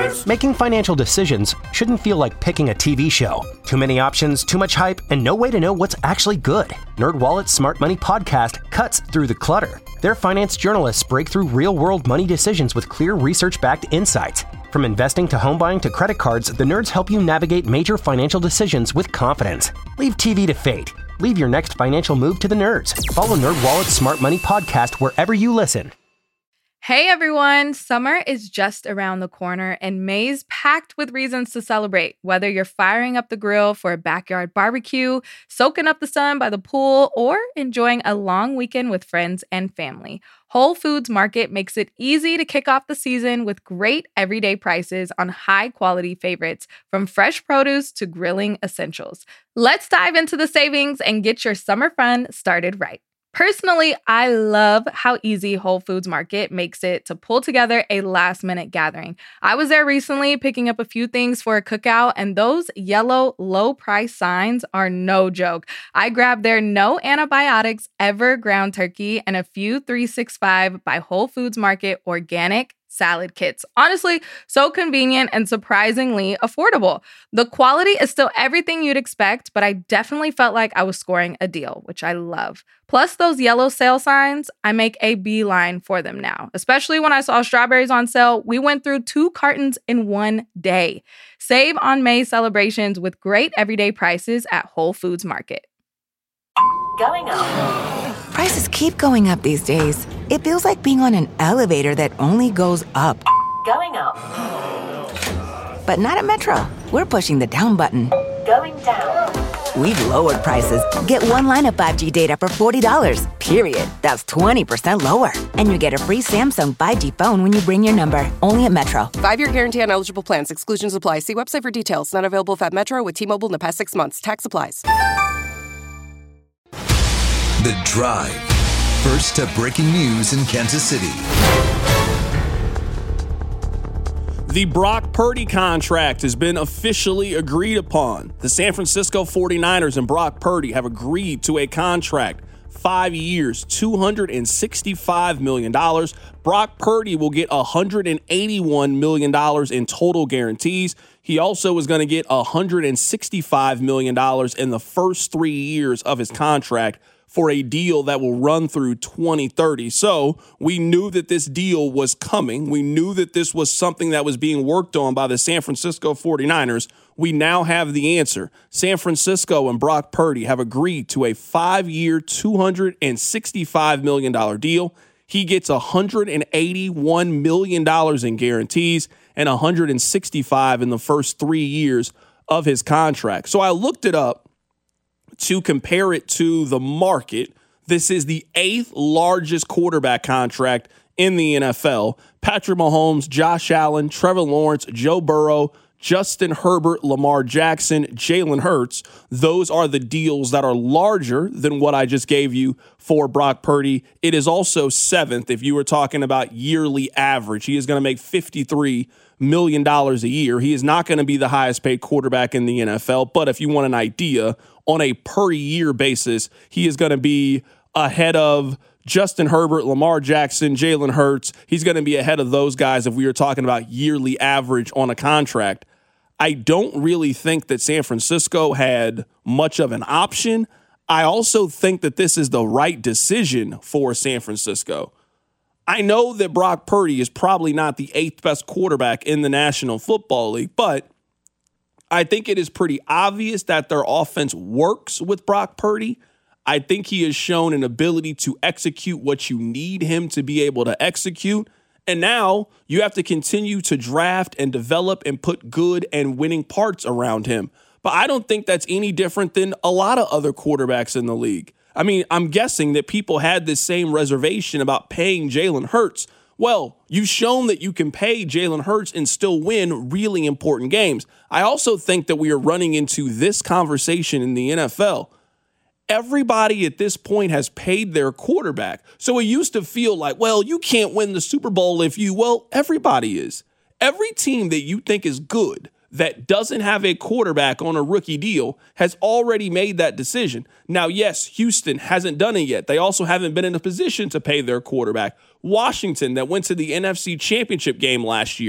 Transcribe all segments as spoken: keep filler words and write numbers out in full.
Making financial decisions shouldn't feel like picking a T V show. Too many options, too much hype, and no way to know what's actually good. NerdWallet's Smart Money podcast cuts through the clutter. Their finance journalists break through real-world money decisions with clear research-backed insights. From investing to home buying to credit cards, the nerds help you navigate major financial decisions with confidence. Leave T V to fate. Leave your next financial move to the nerds. Follow NerdWallet's Smart Money podcast wherever you listen. Hey everyone, summer is just around the corner and May's packed with reasons to celebrate. Whether you're firing up the grill for a backyard barbecue, soaking up the sun by the pool, or enjoying a long weekend with friends and family, Whole Foods Market makes it easy to kick off the season with great everyday prices on high-quality favorites, from fresh produce to grilling essentials. Let's dive into the savings and get your summer fun started right. Personally, I love how easy Whole Foods Market makes it to pull together a last-minute gathering. I was there recently picking up a few things for a cookout, and those yellow low-price signs are no joke. I grabbed their no antibiotics ever ground turkey and a few three sixty-five by Whole Foods Market organic salad kits. Honestly, so convenient and surprisingly affordable. The quality is still everything you'd expect, but I definitely felt like I was scoring a deal, which I love. Plus those yellow sale signs, I make a beeline for them now. Especially when I saw strawberries on sale, we went through two cartons in one day. Save on May celebrations with great everyday prices at Whole Foods Market. Going up. Prices keep going up these days. It feels like being on an elevator that only goes up. Going up. But not at Metro. We're pushing the down button. Going down. We've lowered prices. Get one line of five G data for forty dollars, period. That's twenty percent lower. And you get a free Samsung five G phone when you bring your number. Only at Metro. Five-year guarantee on eligible plans. Exclusions apply. See website for details. Not available at Metro with T-Mobile in the past six months. Tax applies. The Drive. First to breaking news in Kansas City. The Brock Purdy contract has been officially agreed upon. The San Francisco forty-niners and Brock Purdy have agreed to a contract. Five years, two hundred sixty-five million dollars. Brock Purdy will get one hundred eighty-one million dollars in total guarantees. He also is going to get one hundred sixty-five million dollars in the first three years of his contract, for a deal that will run through twenty thirty. So we knew that this deal was coming. We knew that this was something that was being worked on by the San Francisco forty-niners. We now have the answer. San Francisco and Brock Purdy have agreed to a five-year, two hundred sixty-five million dollars deal. He gets one hundred eighty-one million dollars in guarantees and one hundred sixty-five in the first three years of his contract. So I looked it up to compare it to the market. This is the eighth largest quarterback contract in the N F L. Patrick Mahomes, Josh Allen, Trevor Lawrence, Joe Burrow, Justin Herbert, Lamar Jackson, Jalen Hurts. Those are the deals that are larger than what I just gave you for Brock Purdy. It is also seventh if you were talking about yearly average. He is going to make fifty-three million dollars a year. He is not going to be the highest paid quarterback in the N F L, but if you want an idea, on a per year basis, he is going to be ahead of Justin Herbert, Lamar Jackson, Jalen Hurts. He's going to be ahead of those guys if we were talking about yearly average on a contract. I don't really think that San Francisco had much of an option. I also think that this is the right decision for San Francisco. I know that Brock Purdy is probably not the eighth best quarterback in the National Football League, but I think it is pretty obvious that their offense works with Brock Purdy. I think he has shown an ability to execute what you need him to be able to execute. And now you have to continue to draft and develop and put good and winning parts around him. But I don't think that's any different than a lot of other quarterbacks in the league. I mean, I'm guessing that people had this same reservation about paying Jalen Hurts. Well, you've shown that you can pay Jalen Hurts and still win really important games. I also think that we are running into this conversation in the N F L. Everybody at this point has paid their quarterback. So it used to feel like, well, you can't win the Super Bowl if you, well, everybody is. Every team that you think is good that doesn't have a quarterback on a rookie deal has already made that decision. Now, yes, Houston hasn't done it yet. They also haven't been in a position to pay their quarterback. Washington, that went to the N F C Championship game last year,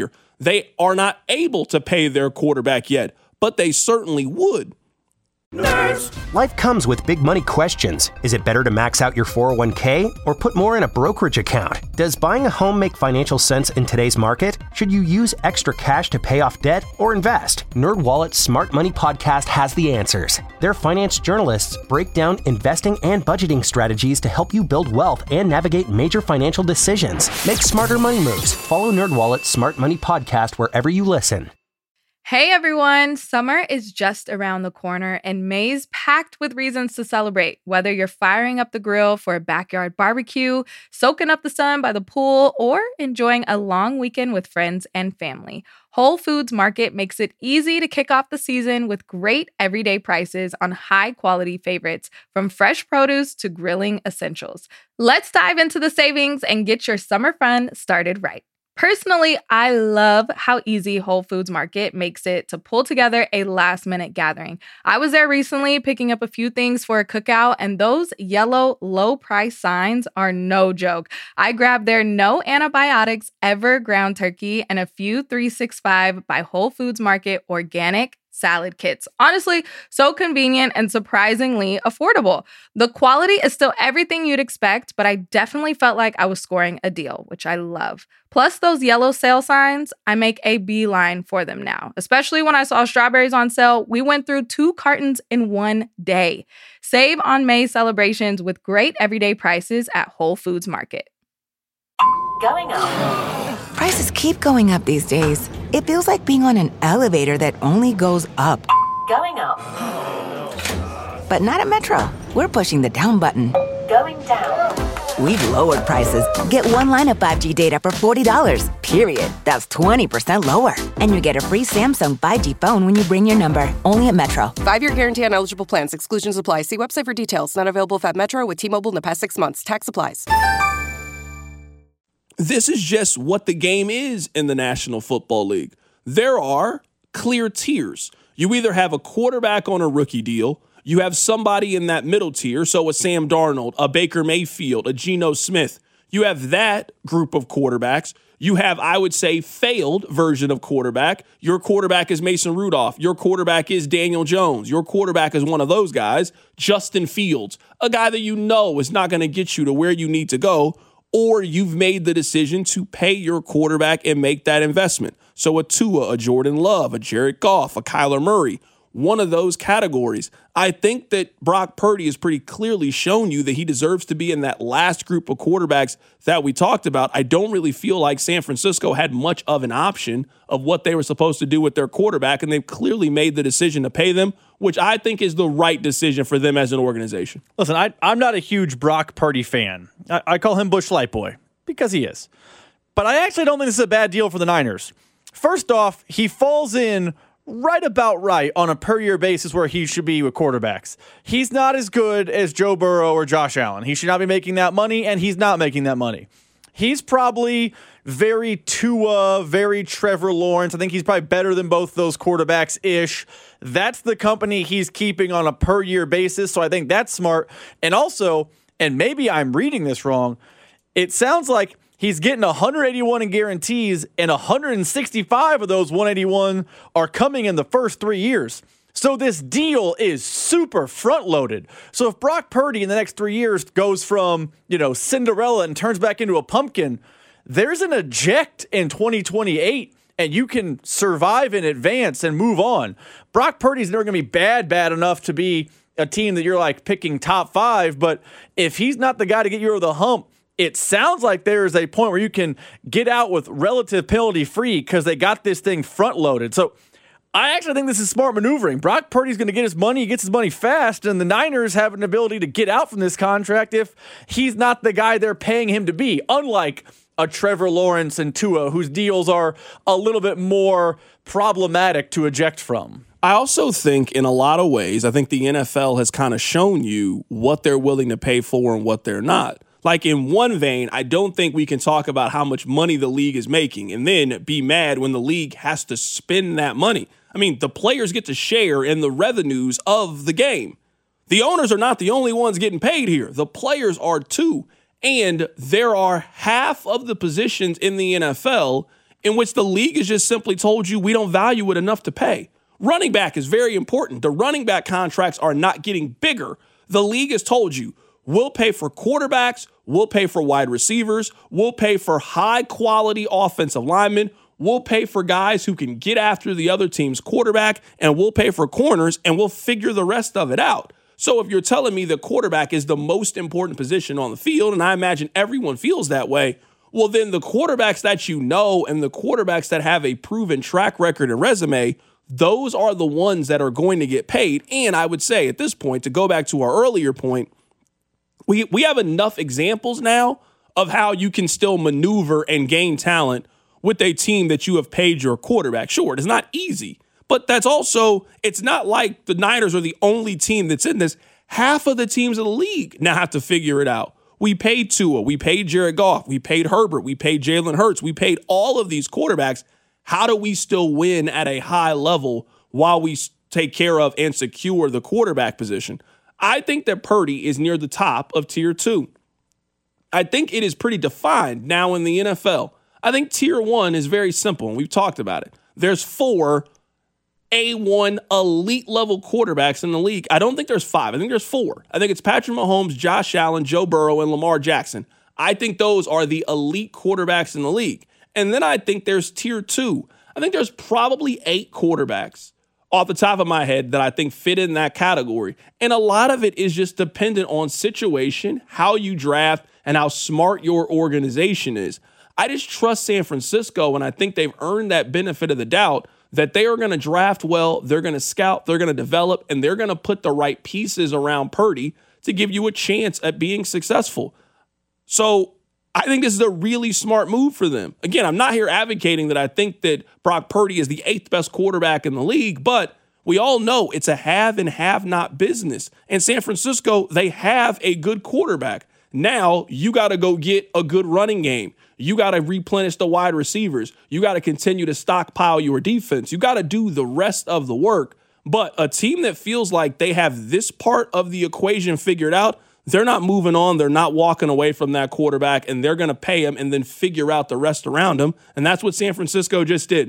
They are not able to pay their quarterback yet, but they certainly would. Nerds. Life comes with big money questions. Is it better to max out your four oh one k or put more in a brokerage account? Does buying a home make financial sense in today's market? Should you use extra cash to pay off debt or invest? NerdWallet's Smart Money Podcast has the answers. Their finance journalists break down investing and budgeting strategies to help you build wealth and navigate major financial decisions. Make smarter money moves. Follow NerdWallet's Smart Money Podcast wherever you listen. Hey everyone, summer is just around the corner and May's packed with reasons to celebrate. Whether you're firing up the grill for a backyard barbecue, soaking up the sun by the pool, or enjoying a long weekend with friends and family, Whole Foods Market makes it easy to kick off the season with great everyday prices on high-quality favorites, from fresh produce to grilling essentials. Let's dive into the savings and get your summer fun started right. Personally, I love how easy Whole Foods Market makes it to pull together a last-minute gathering. I was there recently picking up a few things for a cookout, and those yellow low-price signs are no joke. I grabbed their no antibiotics ever ground turkey and a few three sixty-five by Whole Foods Market organic salad kits. Honestly, so convenient and surprisingly affordable. The quality is still everything you'd expect, but I definitely felt like I was scoring a deal, which I love. Plus those yellow sale signs, I make a beeline for them now. Especially when I saw strawberries on sale, we went through two cartons in one day. Save on May celebrations with great everyday prices at Whole Foods Market. Going up. Prices keep going up these days. It feels like being on an elevator that only goes up. Going up. But not at Metro. We're pushing the down button. Going down. We've lowered prices. Get one line of five G data for forty dollars, period. That's twenty percent lower. And you get a free Samsung five G phone when you bring your number. Only at Metro. Five-year guarantee on eligible plans. Exclusions apply. See website for details. Not available if at Metro with T-Mobile in the past six months. Tax applies. This is just what the game is in the National Football League. There are clear tiers. You either have a quarterback on a rookie deal, you have somebody in that middle tier, so a Sam Darnold, a Baker Mayfield, a Geno Smith. You have that group of quarterbacks. You have, I would say, failed version of quarterback. Your quarterback is Mason Rudolph. Your quarterback is Daniel Jones. Your quarterback is one of those guys, Justin Fields, a guy that you know is not going to get you to where you need to go, or you've made the decision to pay your quarterback and make that investment. So a Tua, a Jordan Love, a Jared Goff, a Kyler Murray, one of those categories. I think that Brock Purdy has pretty clearly shown you that he deserves to be in that last group of quarterbacks that we talked about. I don't really feel like San Francisco had much of an option of what they were supposed to do with their quarterback, and they've clearly made the decision to pay them, which I think is the right decision for them as an organization. Listen, I, I'm not a huge Brock Purdy fan. I, I call him Bush Light Boy because he is. But I actually don't think this is a bad deal for the Niners. First off, he falls in right about right on a per-year basis where he should be with quarterbacks. He's not as good as Joe Burrow or Josh Allen. He should not be making that money, and he's not making that money. He's probably very Tua, very Trevor Lawrence. I think he's probably better than both those quarterbacks-ish. That's the company he's keeping on a per-year basis, so I think that's smart. And also, and maybe I'm reading this wrong, it sounds like he's getting one hundred eighty-one in guarantees, and one hundred sixty-five of those one hundred eighty-one are coming in the first three years. So this deal is super front-loaded. So if Brock Purdy in the next three years goes from, you know, Cinderella and turns back into a pumpkin, there's an eject in twenty twenty-eight, and you can survive in advance and move on. Brock Purdy's never going to be bad, bad enough to be a team that you're like picking top five, but if he's not the guy to get you over the hump, it sounds like there is a point where you can get out with relative penalty free because they got this thing front loaded. So I actually think this is smart maneuvering. Brock Purdy's going to get his money. He gets his money fast, and the Niners have an ability to get out from this contract if he's not the guy they're paying him to be, unlike a Trevor Lawrence and Tua, whose deals are a little bit more problematic to eject from. I also think in a lot of ways, I think the N F L has kind of shown you what they're willing to pay for and what they're not. Like in one vein, I don't think we can talk about how much money the league is making and then be mad when the league has to spend that money. I mean, the players get to share in the revenues of the game. The owners are not the only ones getting paid here. The players are too. And there are half of the positions in the N F L in which the league has just simply told you we don't value it enough to pay. Running back is very important. The running back contracts are not getting bigger. The league has told you, we'll pay for quarterbacks, we'll pay for wide receivers, we'll pay for high-quality offensive linemen, we'll pay for guys who can get after the other team's quarterback, and we'll pay for corners, and we'll figure the rest of it out. So if you're telling me the quarterback is the most important position on the field, and I imagine everyone feels that way, well, then the quarterbacks that you know and the quarterbacks that have a proven track record and resume, those are the ones that are going to get paid. And I would say at this point, to go back to our earlier point, we, we have enough examples now of how you can still maneuver and gain talent with a team that you have paid your quarterback. Sure, it's not easy, but that's also, it's not like the Niners are the only team that's in this. Half of the teams in the league now have to figure it out. We paid Tua, we paid Jared Goff, we paid Herbert, we paid Jalen Hurts, we paid all of these quarterbacks. How do we still win at a high level while we take care of and secure the quarterback position? I think that Purdy is near the top of tier two. I think it is pretty defined now in the N F L. I think tier one is very simple, and we've talked about it. There's four A one elite level quarterbacks in the league. I don't think there's five. I think there's four. I think it's Patrick Mahomes, Josh Allen, Joe Burrow, and Lamar Jackson. I think those are the elite quarterbacks in the league. And then I think there's tier two. I think there's probably eight quarterbacks off the top of my head that I think fit in that category. And a lot of it is just dependent on situation, how you draft, and how smart your organization is. I just trust San Francisco, and I think they've earned that benefit of the doubt that they are going to draft well, they're going to scout, they're going to develop, and they're going to put the right pieces around Purdy to give you a chance at being successful. So I think this is a really smart move for them. Again, I'm not here advocating that I think that Brock Purdy is the eighth best quarterback in the league, but we all know it's a have and have not business. And San Francisco, they have a good quarterback. Now you got to go get a good running game. You got to replenish the wide receivers. You got to continue to stockpile your defense. You got to do the rest of the work. But a team that feels like they have this part of the equation figured out, they're not moving on. They're not walking away from that quarterback, and they're going to pay him and then figure out the rest around him. And that's what San Francisco just did.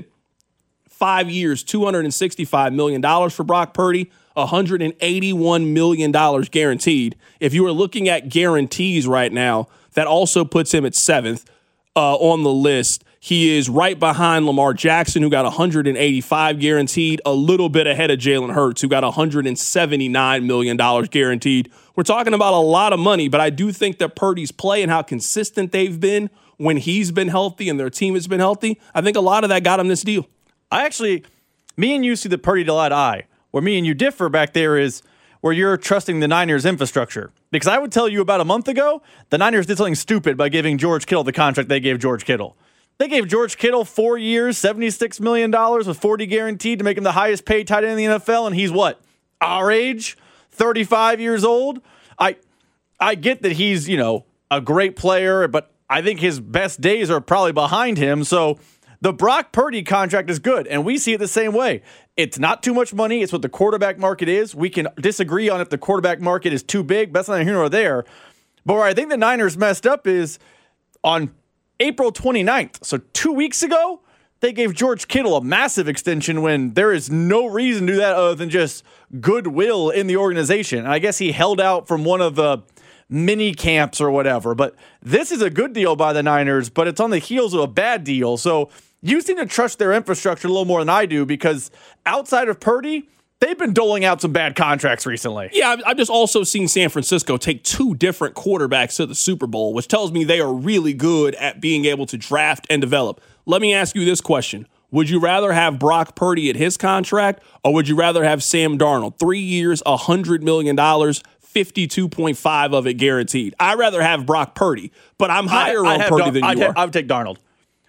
Five years, two hundred sixty-five million dollars for Brock Purdy, one hundred eighty-one million dollars guaranteed. If you are looking at guarantees right now, that also puts him at seventh uh, on the list. He is right behind Lamar Jackson, who got one hundred eighty-five guaranteed, a little bit ahead of Jalen Hurts, who got one hundred seventy-nine million dollars guaranteed. We're talking about a lot of money, but I do think that Purdy's play and how consistent they've been when he's been healthy and their team has been healthy, I think a lot of that got him this deal. I actually, me and you see the Purdy deal eye to eye. Where me and you differ back there is where you're trusting the Niners infrastructure. Because I would tell you about a month ago, the Niners did something stupid by giving George Kittle the contract they gave George Kittle. They gave George Kittle four years, seventy-six million dollars with forty guaranteed to make him the highest paid tight end in the N F L, and he's what? Our age? thirty-five years old? I I get that he's, you know, a great player, but I think his best days are probably behind him. So the Brock Purdy contract is good, and we see it the same way. It's not too much money. It's what the quarterback market is. We can disagree on if the quarterback market is too big. That's neither here nor there. But where I think the Niners messed up is on April twenty-ninth, so two weeks ago, they gave George Kittle a massive extension when there is no reason to do that other than just goodwill in the organization. And I guess he held out from one of the mini camps or whatever. But this is a good deal by the Niners, but it's on the heels of a bad deal. So you seem to trust their infrastructure a little more than I do, because outside of Purdy, they've been doling out some bad contracts recently. Yeah, I've just also seen San Francisco take two different quarterbacks to the Super Bowl, which tells me they are really good at being able to draft and develop. Let me ask you this question. Would you rather have Brock Purdy at his contract, or would you rather have Sam Darnold? Three years, one hundred million dollars, fifty-two point five of it guaranteed. I'd rather have Brock Purdy, but I'm higher I, on Purdy Dar- than I'd you ha- are. I would take Darnold.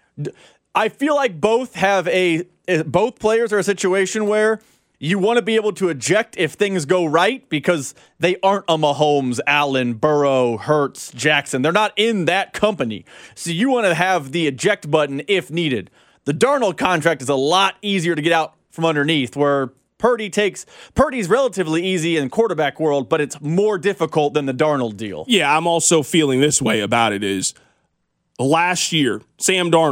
I feel like both have a both players are a situation where you want to be able to eject if things go right, because they aren't a Mahomes, Allen, Burrow, Hurts, Jackson. They're not in that company. So you want to have the eject button if needed. The Darnold contract is a lot easier to get out from underneath, where Purdy takes Purdy's relatively easy in quarterback world, but it's more difficult than the Darnold deal. Yeah, I'm also feeling this way about it is last year, Sam Darnold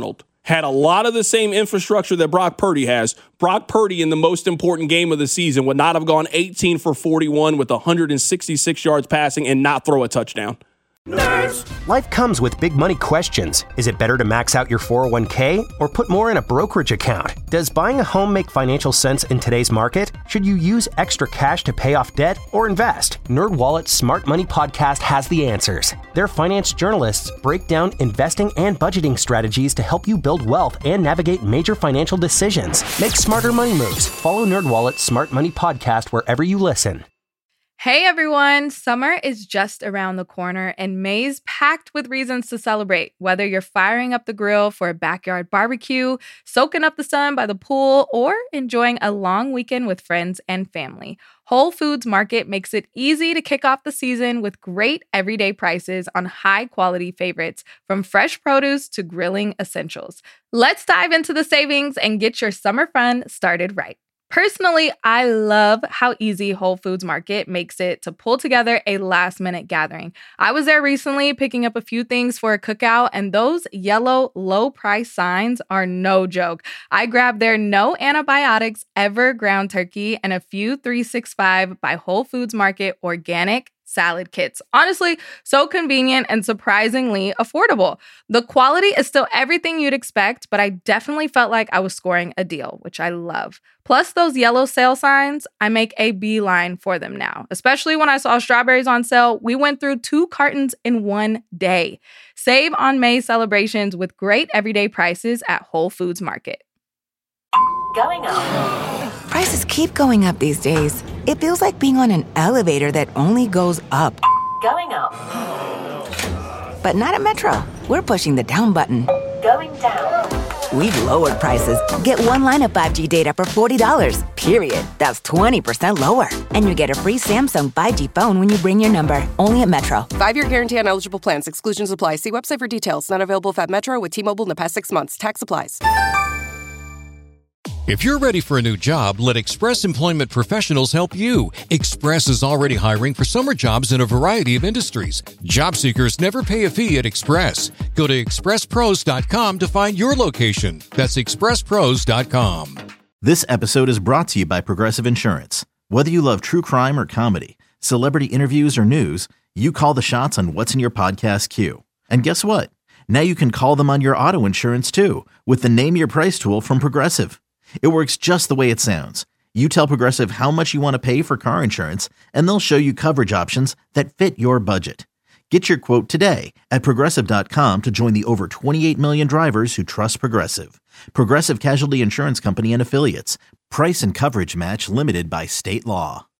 had a lot of the same infrastructure that Brock Purdy has, Brock Purdy in the most important game of the season would not have gone eighteen for forty-one with one hundred sixty-six yards passing and not throw a touchdown. Nerds. Life comes with big money questions. Is it better to max out your four oh one k or put more in a brokerage account? Does buying a home make financial sense in today's market? Should you use extra cash to pay off debt or invest? NerdWallet's Smart Money Podcast has the answers. Their finance journalists break down investing and budgeting strategies to help you build wealth and navigate major financial decisions. Make smarter money moves. Follow NerdWallet's Smart Money Podcast wherever you listen. Hey everyone, summer is just around the corner and May's packed with reasons to celebrate. Whether you're firing up the grill for a backyard barbecue, soaking up the sun by the pool, or enjoying a long weekend with friends and family, Whole Foods Market makes it easy to kick off the season with great everyday prices on high-quality favorites, from fresh produce to grilling essentials. Let's dive into the savings and get your summer fun started right. Personally, I love how easy Whole Foods Market makes it to pull together a last-minute gathering. I was there recently picking up a few things for a cookout, and those yellow low-price signs are no joke. I grabbed their no antibiotics ever ground turkey and a few three sixty-five by Whole Foods Market organic salad kits. Honestly, so convenient and surprisingly affordable. The quality is still everything you'd expect, but I definitely felt like I was scoring a deal, which I love. Plus those yellow sale signs, I make a beeline for them now. Especially when I saw strawberries on sale, we went through two cartons in one day. Save on May celebrations with great everyday prices at Whole Foods Market. Going up. Prices keep going up these days. It feels like being on an elevator that only goes up. Going up. But not at Metro. We're pushing the down button. Going down. We've lowered prices. Get one line of five G data for forty dollars, period. That's twenty percent lower. And you get a free Samsung five G phone when you bring your number. Only at Metro. Five-year guarantee on eligible plans. Exclusions apply. See website for details. Not available if at Metro with T-Mobile in the past six months. Tax applies. If you're ready for a new job, let Express Employment Professionals help you. Express is already hiring for summer jobs in a variety of industries. Job seekers never pay a fee at Express. Go to express pros dot com to find your location. That's express pros dot com. This episode is brought to you by Progressive Insurance. Whether you love true crime or comedy, celebrity interviews or news, you call the shots on what's in your podcast queue. And guess what? Now you can call them on your auto insurance too with the Name Your Price tool from Progressive. It works just the way it sounds. You tell Progressive how much you want to pay for car insurance, and they'll show you coverage options that fit your budget. Get your quote today at progressive dot com to join the over twenty-eight million drivers who trust Progressive. Progressive Casualty Insurance Company and Affiliates. Price and coverage match limited by state law.